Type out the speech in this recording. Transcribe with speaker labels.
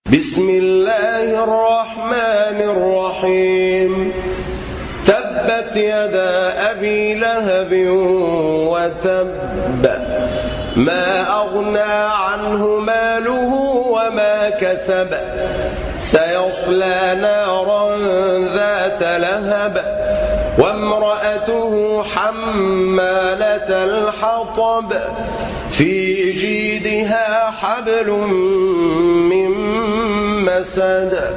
Speaker 1: بسم الله الرحمن الرحيم تبت يدا أبي لهب وتب ما أغنى عنه ماله وما كسب سيصلى نارا ذات لهب وامرأته حمالة الحطب في جيدها حبل من مسد